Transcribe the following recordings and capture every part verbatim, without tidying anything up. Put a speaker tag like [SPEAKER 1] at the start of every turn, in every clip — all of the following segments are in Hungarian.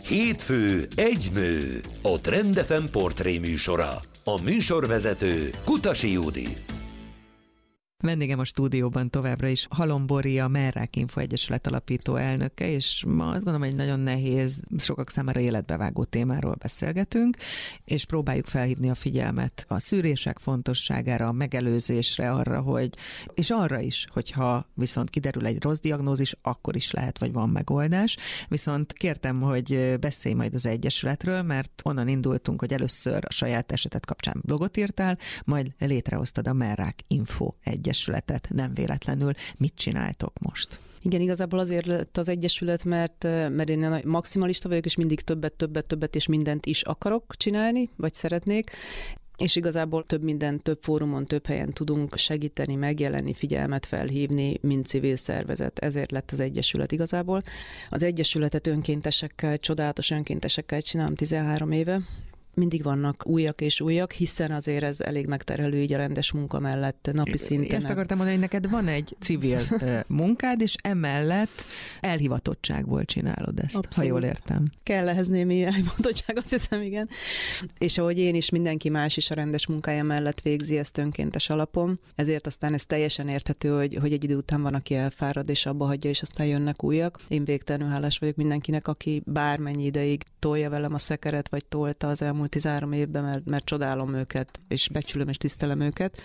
[SPEAKER 1] Hétfő egy nő, a Trend ef em portré műsora. A műsorvezető Kutasi Judit.
[SPEAKER 2] Vendégem a stúdióban továbbra is Halom-Bori, a Merrák Info Egyesület alapító elnöke, és ma azt gondolom, egy nagyon nehéz, sokak számára életbevágó témáról beszélgetünk, és próbáljuk felhívni a figyelmet a szűrések fontosságára, a megelőzésre, arra, hogy, és arra is, hogyha viszont kiderül egy rossz diagnózis, akkor is lehet, vagy van megoldás. Viszont kértem, hogy beszélj majd az Egyesületről, mert onnan indultunk, hogy először a saját esetet kapcsán blogot írtál, majd létrehoztad a Merrák Info Egyesületet. Nem véletlenül. Mit csináltok most?
[SPEAKER 3] Igen, igazából azért lett az Egyesület, mert, mert én maximalista vagyok, és mindig többet, többet, többet, és mindent is akarok csinálni, vagy szeretnék. És igazából több minden, több fórumon, több helyen tudunk segíteni, megjelenni, figyelmet felhívni, mint civil szervezet. Ezért lett az Egyesület igazából. Az Egyesületet önkéntesekkel, csodálatos önkéntesekkel csinálom tizenhárom éve. Mindig vannak újak és újak, hiszen azért ez elég megterhelő így a rendes munka mellett napi szinten.
[SPEAKER 2] Ezt akartam mondani, hogy neked van egy civil munkád, és emellett elhivatottságból csinálod ezt, abszolút. Ha jól értem.
[SPEAKER 3] Kell ehhez némi elhivatottság, azt hiszem, igen. És ahogy én is, mindenki más is a rendes munkája mellett végzi ezt önkéntes alapon, ezért aztán ez teljesen érthető, hogy, hogy egy idő után van, aki elfárad, és abba hagyja, és aztán jönnek újak. Én végtelenül hálás vagyok mindenkinek, aki bármennyi ideig tolja velem a szekeret, vagy tolta az elmúlt tizenhárom évben, mert, mert csodálom őket, és becsülöm és tisztelem őket.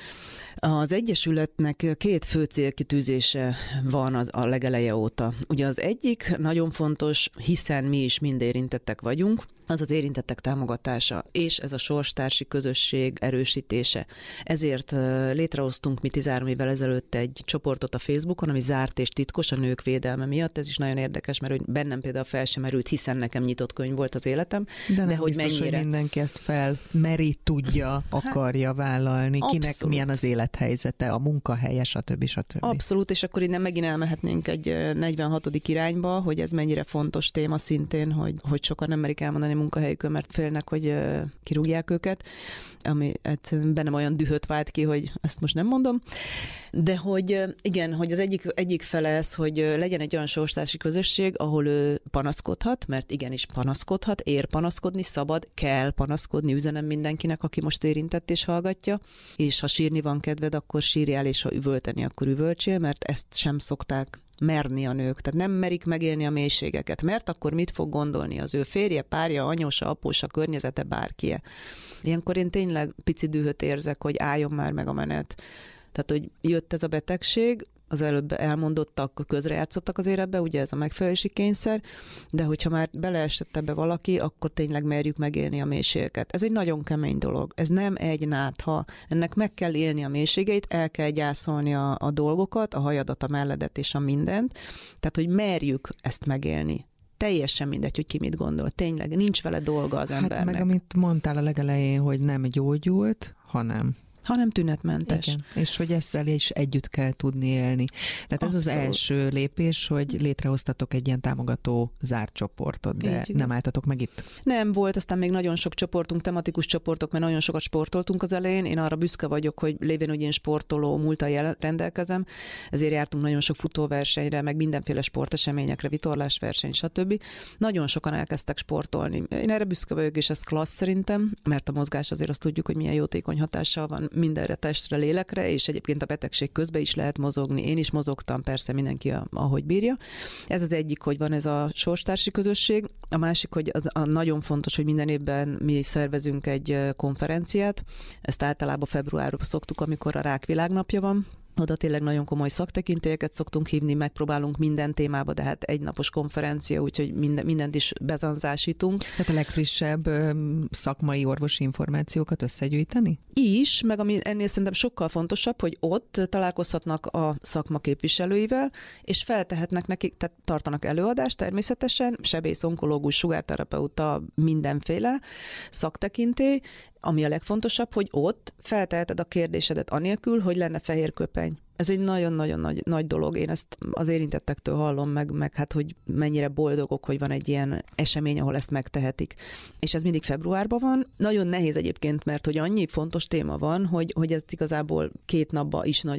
[SPEAKER 3] Az Egyesületnek két fő célkitűzése van az a legeleje óta. Ugye az egyik nagyon fontos, hiszen mi is mind érintettek vagyunk, az az érintettek támogatása, és ez a sorstársi közösség erősítése. Ezért létrehoztunk mi tizenhárom évvel ezelőtt egy csoportot a Facebookon, ami zárt és titkos a nők védelme miatt. Ez is nagyon érdekes, mert hogy bennem például fel sem merült, hiszen nekem nyitott könyv volt az életem.
[SPEAKER 2] De, de
[SPEAKER 3] nem
[SPEAKER 2] hogy biztos, mennyire... hogy mindenki ezt felmeri, tudja, akarja vállalni, abszolút. Kinek milyen az élethelyzete, a munkahelye, stb. stb.
[SPEAKER 3] Abszolút, és akkor innen megint elmehetnénk egy negyvenhatodik irányba, hogy ez mennyire fontos téma szintén, hogy, hogy sokan nem merik elmondani munkahelyükön, mert félnek, hogy uh, kirúgják őket, ami egyszerűen bennem olyan dühöt vált ki, hogy ezt most nem mondom. De hogy uh, igen, hogy az egyik, egyik fele ez, hogy uh, legyen egy olyan sorstársi közösség, ahol ő panaszkodhat, mert igenis panaszkodhat, ér panaszkodni, szabad, kell panaszkodni, üzenem mindenkinek, aki most érintett és hallgatja, és ha sírni van kedved, akkor sírjál, és ha üvölteni, akkor üvöltsél, mert ezt sem szokták merni a nők, tehát nem merik megélni a mélységeket, mert akkor mit fog gondolni az ő férje, párja, anyósa, apósa, környezete, bárkie. Ilyenkor én tényleg pici dühöt érzek, hogy álljon már meg a menet. Tehát, hogy jött ez a betegség, az előbb elmondottak, közrejátszottak azért ebbe, ugye ez a megfelelési kényszer, de hogyha már beleesett ebbe valaki, akkor tényleg merjük megélni a mélységeket. Ez egy nagyon kemény dolog. Ez nem egy nátha. Ennek meg kell élni a mélységeit, el kell gyászolni a, a dolgokat, a hajadat, a melledet és a mindent. Tehát, hogy merjük ezt megélni. Teljesen mindegy, hogy ki mit gondol. Tényleg nincs vele dolga az embernek.
[SPEAKER 2] Hát meg amit mondtál a legelején, hogy nem gyógyult, hanem...
[SPEAKER 3] hanem tűnetmentes.
[SPEAKER 2] Igen. És hogy ezzel is együtt kell tudni élni. Tehát ez Abszolút. Az első lépés, hogy létrehoztatok egy ilyen támogató zárt csoportot, de így, nem álltatok meg itt.
[SPEAKER 3] Nem volt, aztán még nagyon sok csoportunk, tematikus csoportok, mert nagyon sokat sportoltunk az elején. Én arra büszke vagyok, hogy lévén, hogy én sportoló múlttal rendelkezem, ezért jártunk nagyon sok futóversenyre, meg mindenféle sporteseményekre, vitorlásverseny, stb. Nagyon sokan elkezdtek sportolni. Én erre büszke vagyok, és ez klassz szerintem, mert a mozgás azért azt tudjuk, hogy milyen jótékony hatással van mindenre, testre, lélekre, és egyébként a betegség közben is lehet mozogni. Én is mozogtam, persze mindenki a, ahogy bírja. Ez az egyik, hogy van ez a sorstársi közösség. A másik, hogy az a nagyon fontos, hogy minden évben mi szervezünk egy konferenciát. Ezt általában februárban szoktuk, amikor a Rák Világnapja van. Oda tényleg nagyon komoly szaktekintélyeket szoktunk hívni, megpróbálunk minden témába, de hát egy napos konferencia, úgyhogy minden, mindent is bezanzásítunk.
[SPEAKER 2] Tehát a legfrissebb szakmai orvosi információkat összegyűjteni?
[SPEAKER 3] Is, meg ami ennél szerintem sokkal fontosabb, hogy ott találkozhatnak a szakma képviselőivel, és feltehetnek nekik, tehát tartanak előadást természetesen, sebész, onkológus, sugárterapeuta, mindenféle szaktekintély, ami a legfontosabb, hogy ott felteheted a kérdésedet anélkül, hogy lenne fehér köpeny. Ez egy nagyon-nagyon nagy, nagy dolog. Én ezt az érintettektől hallom meg, meg hát, hogy mennyire boldogok, hogy van egy ilyen esemény, ahol ezt megtehetik. És ez mindig februárban van. Nagyon nehéz egyébként, mert hogy annyi fontos téma van, hogy, hogy ez igazából két napban is nagyon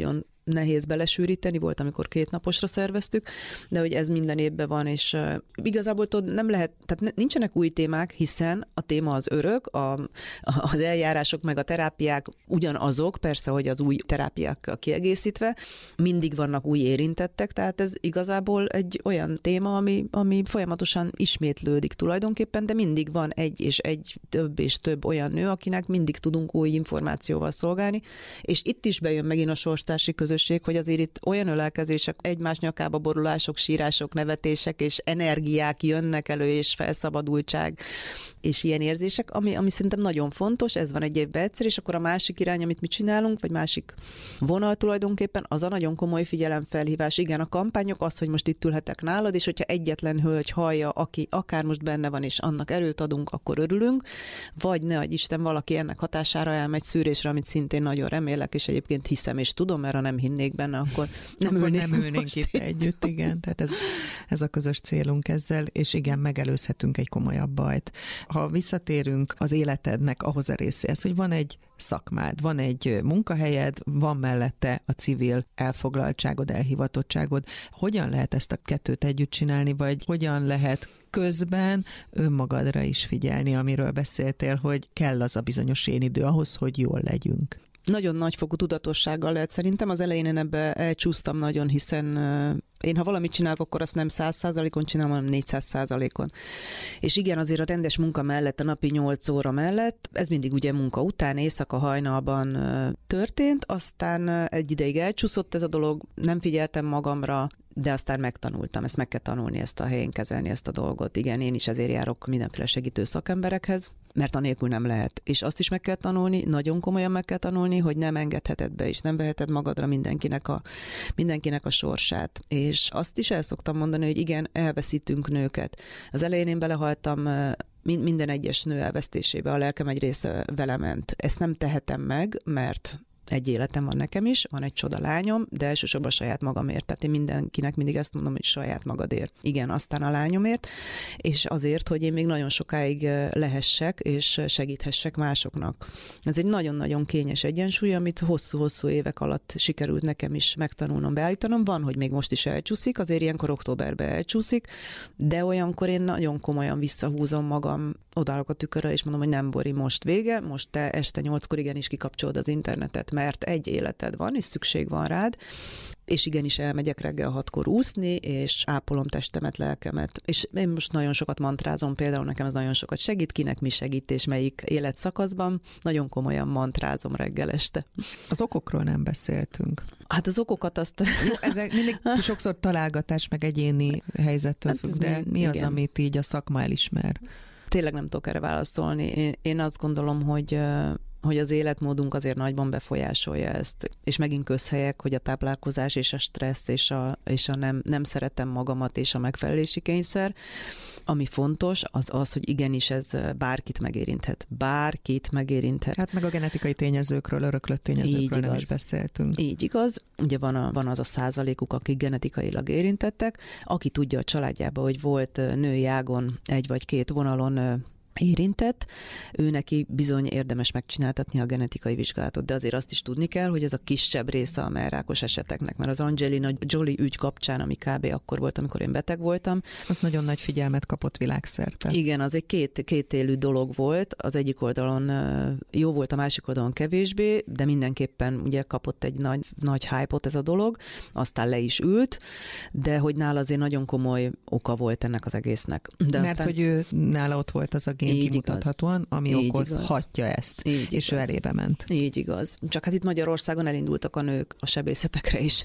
[SPEAKER 3] nehéz belesűríteni, volt, amikor két naposra szerveztük, de hogy ez minden évben van, és uh, igazából tudod, nem lehet, tehát nincsenek új témák, hiszen a téma az örök, a, az eljárások meg a terápiák ugyanazok, persze, hogy az új terápiákkal kiegészítve, mindig vannak új érintettek, tehát ez igazából egy olyan téma, ami, ami folyamatosan ismétlődik tulajdonképpen, de mindig van egy és egy több és több olyan nő, akinek mindig tudunk új információval szolgálni, és itt is bejön megint a sorstársi közösség, hogy azért itt olyan ölelkezések, egymás nyakába borulások, sírások, nevetések és energiák jönnek elő, és felszabadultság, és ilyen érzések, ami, ami szerintem nagyon fontos, ez van egy évben egyszer, és akkor a másik irány, amit mi csinálunk, vagy másik vonal tulajdonképpen, az a nagyon komoly figyelemfelhívás. Igen, a kampányok az, hogy most itt ülhetek nálad, és hogyha egyetlen hölgy hallja, aki akár most benne van, és annak erőt adunk, akkor örülünk, vagy ne adj Isten, valaki ennek hatására elmegy szűrésre, amit szintén nagyon remélek, és egyébként hiszem, és tudom, mert ha nem hinnék benne, akkor nem,
[SPEAKER 2] akkor
[SPEAKER 3] ülnék
[SPEAKER 2] nem ülnénk itt én. együtt, igen. Tehát ez, ez a közös célunk ezzel, és igen, megelőzhetünk egy komolyabb bajt. Ha visszatérünk az életednek ahhoz a részéhez, hogy van egy szakmád, van egy munkahelyed, van mellette a civil elfoglaltságod, elhivatottságod. Hogyan lehet ezt a kettőt együtt csinálni, vagy hogyan lehet közben önmagadra is figyelni, amiről beszéltél, hogy kell az a bizonyos én idő ahhoz, hogy jól legyünk?
[SPEAKER 3] Nagyon nagyfokú tudatossággal lehet szerintem. Az elején én ebbe elcsúsztam nagyon, hiszen én, ha valamit csinálok, akkor azt nem száz százalékon csinálom, hanem négyszáz százalékon. És igen, azért a rendes munka mellett, a napi nyolc óra mellett, ez mindig ugye munka után, éjszaka hajnalban történt, aztán egy ideig elcsúszott ez a dolog, nem figyeltem magamra, de aztán megtanultam, ezt meg kell tanulni, ezt a helyén kezelni, ezt a dolgot. Igen, én is ezért járok mindenféle segítő szakemberekhez, mert anélkül nem lehet. És azt is meg kell tanulni, nagyon komolyan meg kell tanulni, hogy nem engedheted be, és nem veheted magadra mindenkinek a, mindenkinek a sorsát. És azt is el szoktam mondani, hogy igen, elveszítünk nőket. Az elején én belehaltam minden egyes nő elvesztésébe, a lelkem egy része vele ment. Ezt nem tehetem meg, mert egy életem van nekem is, van egy csoda lányom, de elsősorban saját magamért. Tehát én mindenkinek mindig ezt mondom, hogy saját magadért. Igen, aztán a lányomért, és azért, hogy én még nagyon sokáig lehessek, és segíthessek másoknak. Ez egy nagyon-nagyon kényes egyensúly, amit hosszú-hosszú évek alatt sikerült nekem is megtanulnom, beállítanom. Van, hogy még most is elcsúszik, azért ilyenkor októberben elcsúszik, de olyankor én nagyon komolyan visszahúzom magam, odállok a tükörre, és mondom, hogy nem, Bori, most vége, most te este nyolckor igenis kikapcsolod az internetet, mert egy életed van, és szükség van rád, és igenis elmegyek reggel hatkor úszni, és ápolom testemet, lelkemet. És én most nagyon sokat mantrázom, például nekem ez nagyon sokat segít, kinek mi segít, és melyik életszakaszban. Nagyon komolyan mantrázom reggel este.
[SPEAKER 2] Az okokról nem beszéltünk.
[SPEAKER 3] Hát az okokat azt...
[SPEAKER 2] Jó, ezek mindig sokszor találgatás, meg egyéni helyzettől
[SPEAKER 3] hát
[SPEAKER 2] függ, de mi, mi az,
[SPEAKER 3] igen.
[SPEAKER 2] amit így a szakma elismer?
[SPEAKER 3] Tényleg nem tudok erre válaszolni. Én, én azt gondolom, hogy... hogy az életmódunk azért nagyban befolyásolja ezt. És megint közhelyek, hogy a táplálkozás és a stressz és a, és a nem, nem szeretem magamat és a megfelelési kényszer, ami fontos, az az, hogy igenis ez bárkit megérinthet. Bárkit megérinthet.
[SPEAKER 2] Hát meg a genetikai tényezőkről, öröklött tényezőkről nem is beszéltünk.
[SPEAKER 3] Így igaz. Ugye van, a, van az a százalékuk, akik genetikailag érintettek, aki tudja a családjában, hogy volt női ágon egy vagy két vonalon érintett, ő neki bizony érdemes megcsináltatni a genetikai vizsgálatot, de azért azt is tudni kell, hogy ez a kisebb része a mellrákos eseteknek, mert az Angelina Jolie ügy kapcsán, ami kb. Akkor volt, amikor én beteg voltam.
[SPEAKER 2] Az nagyon nagy figyelmet kapott világszerte.
[SPEAKER 3] Igen, az egy két, kétélű dolog volt, az egyik oldalon jó volt, a másik oldalon kevésbé, de mindenképpen ugye kapott egy nagy, nagy hype-ot ez a dolog, aztán le is ült, de hogy nála azért nagyon komoly oka volt ennek az egésznek. De
[SPEAKER 2] mert
[SPEAKER 3] aztán...
[SPEAKER 2] hogy ő nála ott volt az a gén kimutathatóan, ami így okozhatja igaz. Ezt, így és igaz. Ő elébe ment.
[SPEAKER 3] Így igaz. Csak hát itt Magyarországon elindultak a nők a sebészetekre is,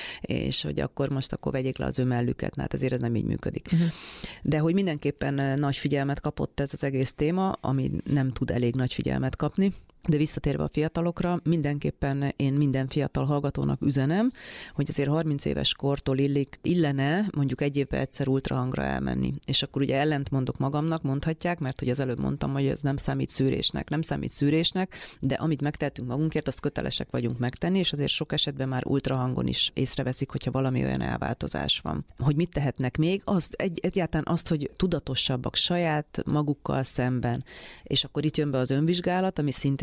[SPEAKER 3] és hogy akkor most akkor vegyék le az ő mellüket, hát ezért ez nem így működik. Uh-huh. De hogy mindenképpen nagy figyelmet kapott ez az egész téma, ami nem tud elég nagy figyelmet kapni. De visszatérve a fiatalokra, mindenképpen én minden fiatal hallgatónak üzenem, hogy azért harminc éves kortól illik, illene mondjuk egy évben egyszer ultrahangra elmenni. És akkor ugye ellent mondok magamnak, mondhatják, mert hogy az előbb mondtam, hogy ez nem számít szűrésnek. Nem számít szűrésnek, de amit megtehetünk magunkért, azt kötelesek vagyunk megtenni, és azért sok esetben már ultrahangon is észreveszik, hogyha valami olyan elváltozás van. Hogy mit tehetnek még? Azt, egy, egyáltalán azt, hogy tudatosabbak saját magukkal szemben. És akkor itt jön be az önvizsgálat, ami szintén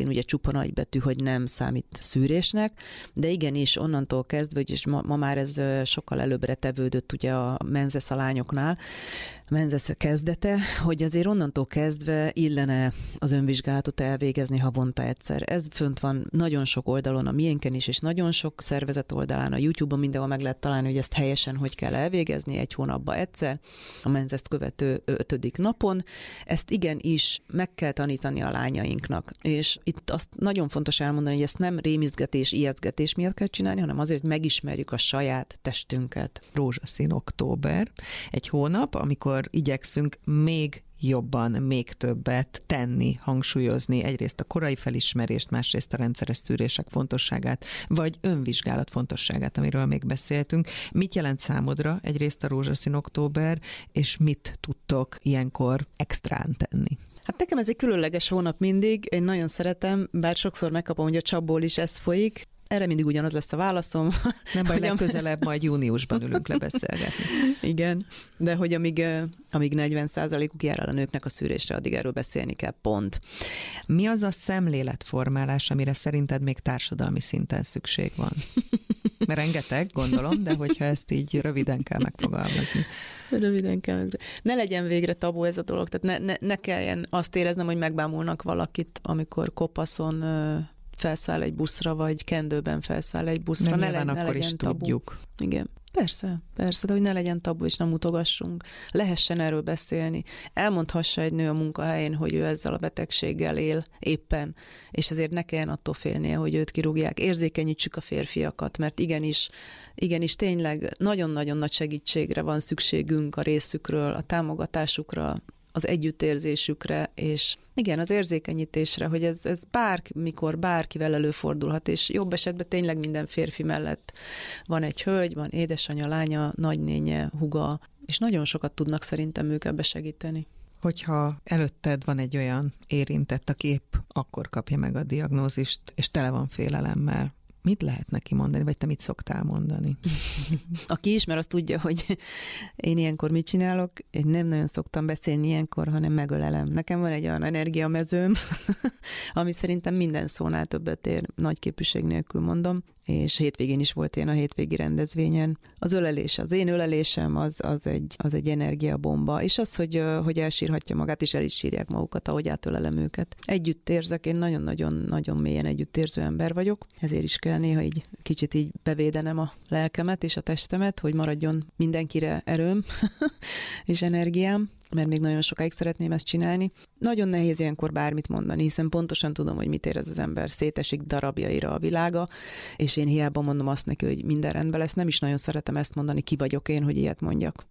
[SPEAKER 3] ugye csupa nagybetű, hogy nem számít szűrésnek, de igenis onnantól kezdve, és ma, ma már ez sokkal előbbre tevődött ugye a Menses a lányoknál, Menses kezdete, hogy azért onnantól kezdve illene az önvizsgálatot elvégezni havonta egyszer. Ez fönt van nagyon sok oldalon, a miénken is, és nagyon sok szervezet oldalán, a YouTube-on mindenhol meg lehet találni, hogy ezt helyesen hogy kell elvégezni, egy hónapba egyszer, a Mensest követő ötödik napon. Ezt igenis meg kell tanítani a lányainknak. És itt azt nagyon fontos elmondani, hogy ezt nem rémizgetés, ijesztgetés miatt kell csinálni, hanem azért, hogy megismerjük a saját testünket.
[SPEAKER 2] Rózsaszín október, egy hónap, amikor igyekszünk még jobban, még többet tenni, hangsúlyozni egyrészt a korai felismerést, másrészt a rendszeres szűrések fontosságát, vagy önvizsgálat fontosságát, amiről még beszéltünk. Mit jelent számodra egyrészt a rózsaszín október, és mit tudtok ilyenkor extrán tenni?
[SPEAKER 3] Hát nekem ez egy különleges hónap mindig, én nagyon szeretem, bár sokszor megkapom, hogy a csapból is ez folyik. Erre mindig ugyanaz lesz a válaszom.
[SPEAKER 2] Nem baj, legközelebb majd júniusban ülünk le beszélgetni.
[SPEAKER 3] Igen, de hogy amíg, amíg negyven százalékuk jár el a nőknek a szűrésre, addig erről beszélni kell, pont.
[SPEAKER 2] Mi az a szemléletformálás, amire szerinted még társadalmi szinten szükség van? Mert rengeteg, gondolom, de hogyha ezt így röviden kell megfogalmazni.
[SPEAKER 3] Röviden kell meg. Ne legyen végre tabu ez a dolog, tehát ne, ne, ne kelljen azt éreznem, hogy megbámulnak valakit, amikor kopaszon felszáll egy buszra, vagy kendőben felszáll egy buszra.
[SPEAKER 2] Nem,
[SPEAKER 3] ne,
[SPEAKER 2] nyilván
[SPEAKER 3] le,
[SPEAKER 2] akkor
[SPEAKER 3] ne legyen
[SPEAKER 2] is
[SPEAKER 3] tabu.
[SPEAKER 2] Tudjuk.
[SPEAKER 3] Igen. Persze, persze, de hogy ne legyen tabu, és nem mutogassunk. Lehessen erről beszélni. Elmondhassa egy nő a munkahelyén, hogy ő ezzel a betegséggel él éppen, és ezért ne kelljen attól félnie, hogy őt kirúgják. Érzékenyítsük a férfiakat, mert igenis, igenis tényleg nagyon-nagyon nagy segítségre van szükségünk a részükről, a támogatásukra, az együttérzésükre, és igen, az érzékenyítésre, hogy ez, ez bármikor, bárkivel előfordulhat, és jobb esetben tényleg minden férfi mellett van egy hölgy, van édesanyja, lánya, nagynénye, húga, és nagyon sokat tudnak szerintem ők ebbe segíteni.
[SPEAKER 2] Hogyha előtted van egy olyan érintett, aki épp akkor kapja meg a diagnózist, és tele van félelemmel, mit lehet neki mondani, vagy te mit szoktál mondani?
[SPEAKER 3] Aki ismer, az tudja, hogy én ilyenkor mit csinálok. Én nem nagyon szoktam beszélni ilyenkor, hanem megölelem. Nekem van egy olyan energiamezőm, ami szerintem minden szónál többet ér, nagy képűség nélkül mondom, és hétvégén is volt én a hétvégi rendezvényen. Az ölelés, az én ölelésem az, az, egy, az egy energiabomba, és az, hogy, hogy elsírhatja magát, és el is sírják magukat, ahogy átölelem őket. Együtt érzek, én nagyon-nagyon-nagyon mélyen együttérző ember vagyok, ezért is kell néha így kicsit így bevédenem a lelkemet és a testemet, hogy maradjon mindenkire erőm és energiám, mert még nagyon sokáig szeretném ezt csinálni. Nagyon nehéz ilyenkor bármit mondani, hiszen pontosan tudom, hogy mit érez az ember, szétesik darabjaira a világa, és én hiába mondom azt neki, hogy minden rendben lesz, nem is nagyon szeretem ezt mondani, ki vagyok én, hogy ilyet mondjak.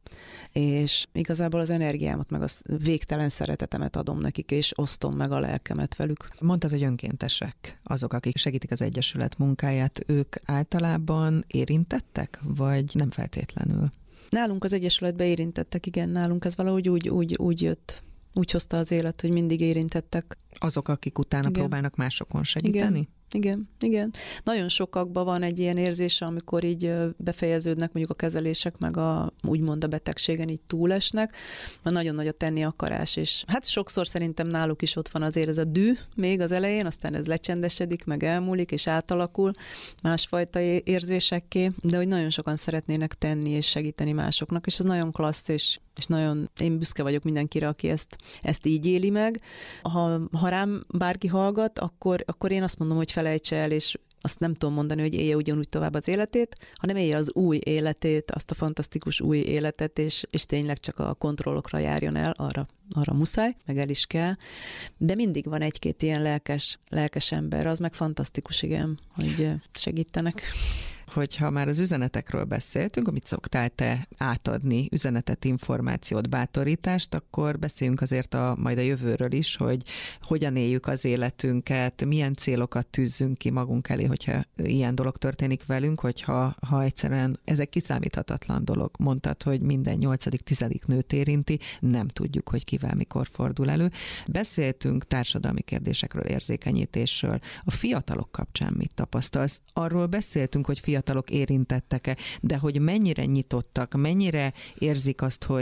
[SPEAKER 3] És igazából az energiámat, meg a végtelen szeretetemet adom nekik, és osztom meg a lelkemet velük.
[SPEAKER 2] Mondtad, hogy önkéntesek azok, akik segítik az Egyesület munkáját, ők általában érintettek, vagy nem feltétlenül?
[SPEAKER 3] Nálunk az Egyesületben érintettek, igen, nálunk ez valahogy úgy, úgy, úgy jött, úgy hozta az élet, hogy mindig érintettek.
[SPEAKER 2] Azok, akik utána igen. próbálnak másokon segíteni?
[SPEAKER 3] Igen. Igen, igen. Nagyon sokakban van egy ilyen érzése, amikor így befejeződnek mondjuk a kezelések, meg a, úgymond a betegségen így túlesnek, mert nagyon nagy a tenni akarás, és hát sokszor szerintem náluk is ott van azért ez a dű még az elején, aztán ez lecsendesedik, meg elmúlik, és átalakul másfajta érzésekké, de hogy nagyon sokan szeretnének tenni és segíteni másoknak, és ez nagyon klassz, és és nagyon, én büszke vagyok mindenkire, aki ezt, ezt így éli meg. Ha, ha rám bárki hallgat, akkor, akkor én azt mondom, hogy felejtse el, és azt nem tudom mondani, hogy élje ugyanúgy tovább az életét, hanem élje az új életét, azt a fantasztikus új életet, és, és tényleg csak a kontrollokra járjon el, arra, arra muszáj, meg el is kell. De mindig van egy-két ilyen lelkes, lelkes ember, az meg fantasztikus, igen, hogy segítenek.
[SPEAKER 2] Hogyha már az üzenetekről beszéltünk, amit szoktál te átadni, üzenetet, információt, bátorítást, akkor beszéljünk azért a, majd a jövőről is, hogy hogyan éljük az életünket, milyen célokat tűzzünk ki magunk elé, hogyha ilyen dolog történik velünk, hogyha ha egyszerűen ez egy kiszámíthatatlan dolog. Mondtad, hogy minden nyolcadik, tizedik nőt érinti, nem tudjuk, hogy kivel mikor fordul elő. Beszéltünk társadalmi kérdésekről, érzékenyítésről. A fiatalok kapcsán mit tapasztalsz? Arról beszéltünk, hogy fiatalok érintettek-e, de hogy mennyire nyitottak, mennyire érzik azt, hogy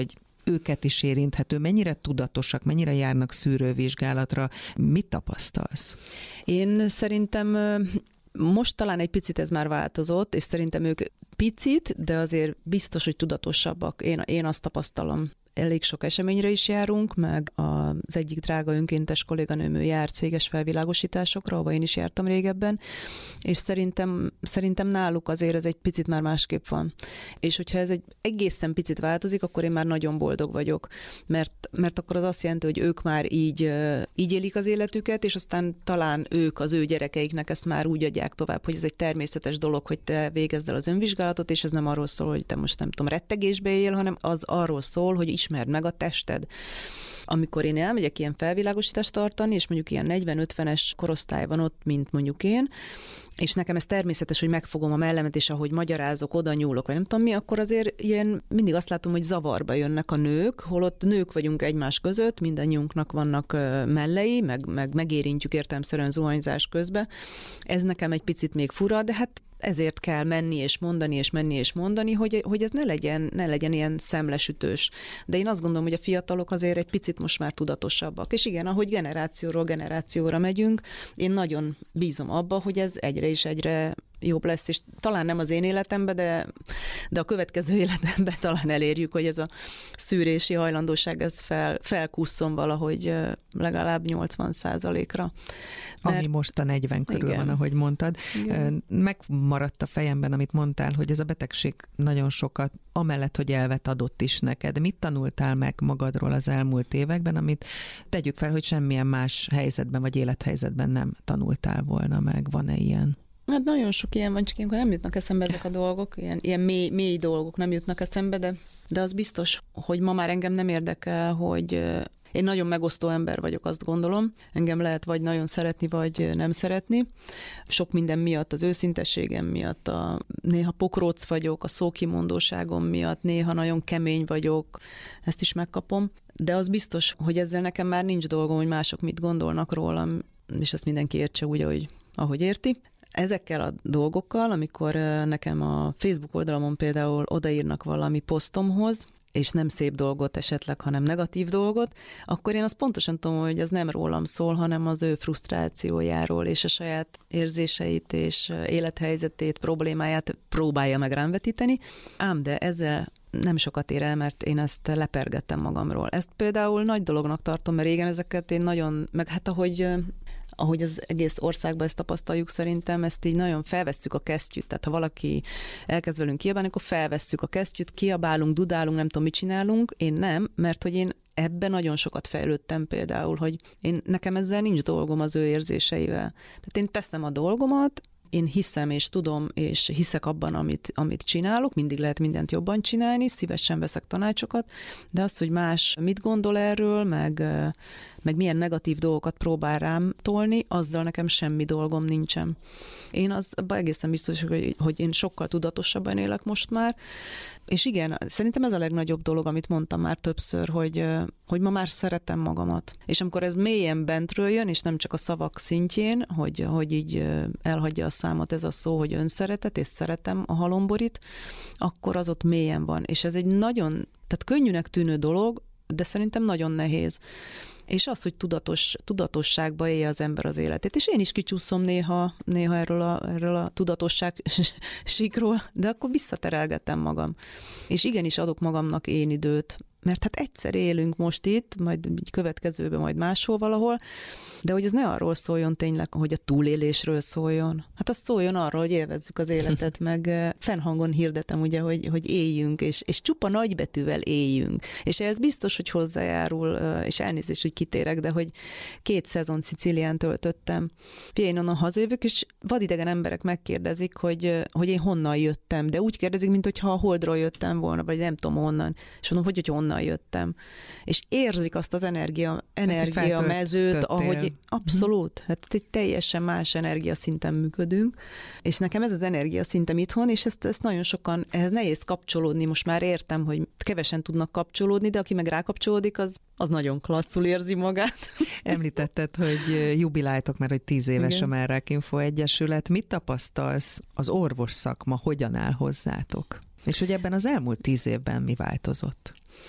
[SPEAKER 2] őket is érinthető? Mennyire tudatosak, mennyire járnak szűrővizsgálatra? Mit tapasztalsz?
[SPEAKER 3] Én szerintem most talán egy picit ez már változott, és szerintem ők picit, de azért biztos, hogy tudatosabbak. Én, én azt tapasztalom. Elég sok eseményre is járunk, meg az egyik drága önkéntes kolléganőm, ő jár céges felvilágosításokra, ahova én is jártam régebben, és szerintem, szerintem náluk azért ez egy picit már másképp van. És hogyha ez egy egészen picit változik, akkor én már nagyon boldog vagyok, mert, mert akkor az azt jelenti, hogy ők már így, így élik az életüket, és aztán talán ők az ő gyerekeiknek ezt már úgy adják tovább, hogy ez egy természetes dolog, hogy te végezd el az önvizsgálatot, és ez nem arról szól, hogy te most nem tudom, rettegésbe él, hanem az arról szól, hogy ismerd meg a tested. Amikor én elmegyek ilyen felvilágosítást tartani, és mondjuk ilyen negyven-ötvenes korosztály van ott, mint mondjuk én, és nekem ez természetes, hogy megfogom a mellemet, és ahogy magyarázok, oda nyúlok, vagy nem tudom mi, akkor azért ilyen mindig azt látom, hogy zavarba jönnek a nők, holott nők vagyunk egymás között, mindannyiunknak vannak mellei, meg, meg megérintjük értelemszerűen zuhanyzás közben. Ez nekem egy picit még fura, de hát ezért kell menni és mondani, és menni és mondani, hogy, hogy ez ne legyen, ne legyen ilyen szemlesütős. De én azt gondolom, hogy a fiatalok azért egy picit most már tudatosabbak. És igen, ahogy generációról generációra megyünk, én nagyon bízom abba, hogy ez egyre és egyre jobb lesz, és talán nem az én életemben, de, de a következő életemben talán elérjük, hogy ez a szűrési hajlandóság ez fel, felkusszon valahogy legalább nyolcvan százalékra.
[SPEAKER 2] Mert... Ami most a negyven körül igen. van, ahogy mondtad. Igen. Megmaradt a fejemben, amit mondtál, hogy ez a betegség nagyon sokat, amellett, hogy elvet adott is neked. Mit tanultál meg magadról az elmúlt években, amit tegyük fel, hogy semmilyen más helyzetben vagy élethelyzetben nem tanultál volna meg? Van-e ilyen?
[SPEAKER 3] Hát nagyon sok ilyen van, csak ilyenkor nem jutnak eszembe ezek a dolgok, ilyen, ilyen mély, mély dolgok nem jutnak eszembe, de, de az biztos, hogy ma már engem nem érdekel, hogy én nagyon megosztó ember vagyok, azt gondolom. Engem lehet vagy nagyon szeretni, vagy nem szeretni. Sok minden miatt, az őszintességem miatt, a, néha pokróc vagyok, a szókimondóságom miatt, néha nagyon kemény vagyok, ezt is megkapom. De az biztos, hogy ezzel nekem már nincs dolgom, hogy mások mit gondolnak rólam, és ezt mindenki értse úgy, ahogy, ahogy érti. Ezekkel a dolgokkal, amikor nekem a Facebook oldalamon például odaírnak valami posztomhoz, és nem szép dolgot esetleg, hanem negatív dolgot, akkor én azt pontosan tudom, hogy ez nem rólam szól, hanem az ő frusztrációjáról, és a saját érzéseit, és élethelyzetét, problémáját próbálja meg rám vetíteni. Ám de ezzel nem sokat ér el, mert én ezt lepergettem magamról. Ezt például nagy dolognak tartom, mert régen ezeket én nagyon, meg hát ahogy... ahogy az egész országban ezt tapasztaljuk, szerintem ezt így nagyon felvesszük a kesztyűt. Tehát ha valaki elkezd velünk kiabálni, akkor felvesszük a kesztyűt, kiabálunk, dudálunk, nem tudom, mit csinálunk. Én nem, mert hogy én ebben nagyon sokat fejlődtem például, hogy én, nekem ezzel nincs dolgom az ő érzéseivel. Tehát én teszem a dolgomat, én hiszem és tudom, és hiszek abban, amit, amit csinálok, mindig lehet mindent jobban csinálni, szívesen veszek tanácsokat, de az, hogy más mit gondol erről, meg, meg milyen negatív dolgokat próbál rám tolni, azzal nekem semmi dolgom nincsen. Én az egészen biztos, hogy, hogy én sokkal tudatosabban élek most már, és igen, szerintem ez a legnagyobb dolog, amit mondtam már többször, hogy, hogy ma már szeretem magamat. És amikor ez mélyen bentről jön, és nem csak a szavak szintjén, hogy, hogy így elhagyja a számot ez a szó, hogy önszeretet, és szeretem a halomborit, akkor az ott mélyen van. És ez egy nagyon, tehát könnyűnek tűnő dolog, de szerintem nagyon nehéz. És az, hogy tudatos, tudatosságba élje az ember az életét. És én is kicsúszom néha, néha erről a, erről a tudatosság síkról, de akkor visszaterelgetem magam. És igenis adok magamnak én időt, mert hát egyszer élünk most itt, majd így következőben, majd máshol valahol, de hogy ez ne arról szóljon tényleg, hogy a túlélésről szóljon. Hát az szóljon arról, hogy élvezzük az életet, meg fennhangon hirdetem ugye, hogy, hogy éljünk, és, és csupa nagybetűvel éljünk. És ez biztos, hogy hozzájárul, és elnézést, hogy kitérek, de hogy két szezon Szicílián töltöttem. Én onnan hazajövök, és vadidegen emberek megkérdezik, hogy, hogy én honnan jöttem, de úgy kérdezik, mint hogyha a Holdról jöttem volna, vagy nem tudom honnan. És mondom, hogy, hogy honnan jöttem. És érzik azt az energia, energia mezőt, ahogy abszolút, hát egy teljesen más energiaszinten működünk, és nekem ez az energiaszintem itthon, és ezt, ezt nagyon sokan, ehhez nehéz kapcsolódni, most már értem, hogy kevesen tudnak kapcsolódni, de aki meg rákapcsolódik, az, az nagyon klasszul érzi magát.
[SPEAKER 2] Említetted, hogy jubiláltok már, hogy tíz éves igen. a Merrákinfo Egyesület. Mit tapasztalsz, az orvos szakma hogyan áll hozzátok? És hogy ebben az elmúlt tíz évben mi változott?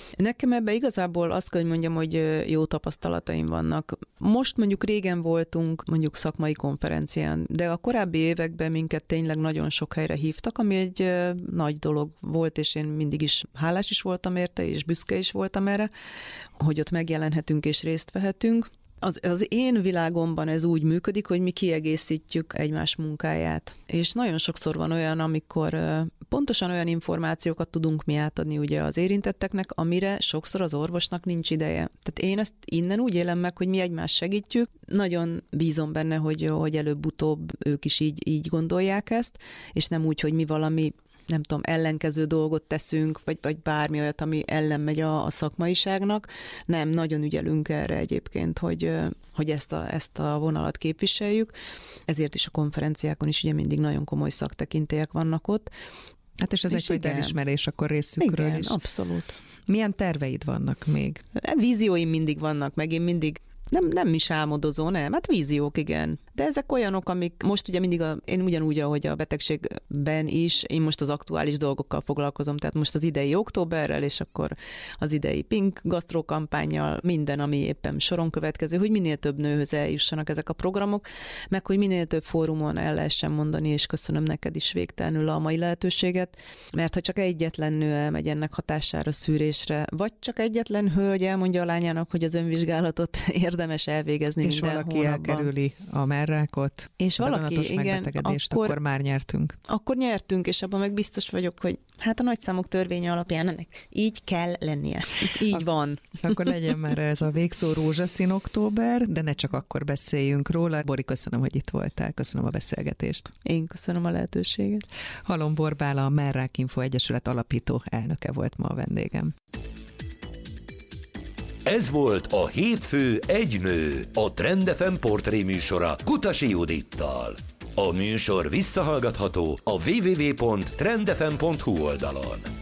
[SPEAKER 3] Nekem ebben igazából azt kell, hogy mondjam, hogy jó tapasztalataim vannak. Most mondjuk régen voltunk mondjuk szakmai konferencián, de a korábbi években minket tényleg nagyon sok helyre hívtak, ami egy nagy dolog volt, és én mindig is hálás is voltam érte, és büszke is voltam erre, hogy ott megjelenhetünk és részt vehetünk. Az, az én világomban ez úgy működik, hogy mi kiegészítjük egymás munkáját. És nagyon sokszor van olyan, amikor pontosan olyan információkat tudunk mi átadni ugye az érintetteknek, amire sokszor az orvosnak nincs ideje. Tehát én ezt innen úgy élem meg, hogy mi egymást segítjük. Nagyon bízom benne, hogy, hogy előbb-utóbb ők is így, így gondolják ezt, és nem úgy, hogy mi valami nem tudom, ellenkező dolgot teszünk, vagy, vagy bármi olyat, ami ellen megy a, a szakmaiságnak. Nem, nagyon ügyelünk erre egyébként, hogy, hogy ezt, a, ezt a vonalat képviseljük. Ezért is a konferenciákon is ugye mindig nagyon komoly szaktekintélyek vannak ott.
[SPEAKER 2] Hát és ez és egyfajta elismerés akkor részükről
[SPEAKER 3] igen,
[SPEAKER 2] is.
[SPEAKER 3] Abszolút.
[SPEAKER 2] Milyen terveid vannak még?
[SPEAKER 3] Vízióim mindig vannak, meg én mindig Nem, nem is álmodozó, nem, hát víziók, igen. De ezek olyanok, amik most ugye mindig, a, én ugyanúgy, ahogy a betegségben is, én most az aktuális dolgokkal foglalkozom, tehát most az idei októberrel, és akkor az idei Pink Gastro kampánnyal, minden, ami éppen soron következő, hogy minél több nőhöz eljussanak ezek a programok, meg hogy minél több fórumon el lehessen mondani, és köszönöm neked is végtelenül a mai lehetőséget, mert ha csak egyetlen nő elmegy ennek hatására szűrésre, vagy csak egyetlen hölgy elmondja a lányának, hogy az önvizsgálatot érdemes elvégezni
[SPEAKER 2] és
[SPEAKER 3] minden
[SPEAKER 2] valaki
[SPEAKER 3] hónapban.
[SPEAKER 2] elkerüli a merrákot,
[SPEAKER 3] és valaki, igen,
[SPEAKER 2] megbetegedést,
[SPEAKER 3] akkor,
[SPEAKER 2] akkor már nyertünk.
[SPEAKER 3] Akkor nyertünk, és abban meg biztos vagyok, hogy hát a nagyszámok törvénye alapján ennek így kell lennie. Így Ak- van.
[SPEAKER 2] Akkor legyen már ez a végszó rózsaszín október, de ne csak akkor beszéljünk róla. Bori, köszönöm, hogy itt voltál, köszönöm a beszélgetést.
[SPEAKER 3] Én köszönöm a lehetőséget.
[SPEAKER 2] Halom Bála, a Merrákinfo Egyesület alapító elnöke volt ma a vendégem.
[SPEAKER 1] Ez volt a Hétfő egy nő, a Trend ef em portré műsora Kutasi Judittal. A műsor visszahallgatható a double-u double-u double-u pont trend f m pont h u oldalon.